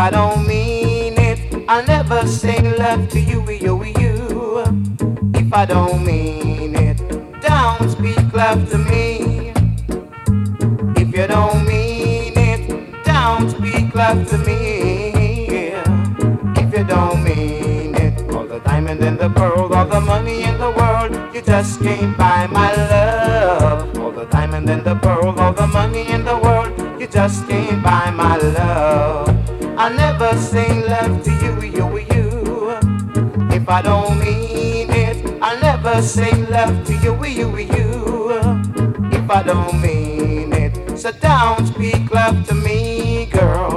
I don't mean it, I'll never say love to you, you. If I don't mean it, don't speak love to me. If you don't mean it, don't speak love to me. If you don't mean it, all the diamond and the pearl, all the money in the world, you just can't buy my love. All the diamond and the pearl, all the money in the world, you just can't buy my love. I'll never say love to you, you. If I don't mean it, I'll never say love to you, you. If I don't mean it, so don't speak love to me, girl.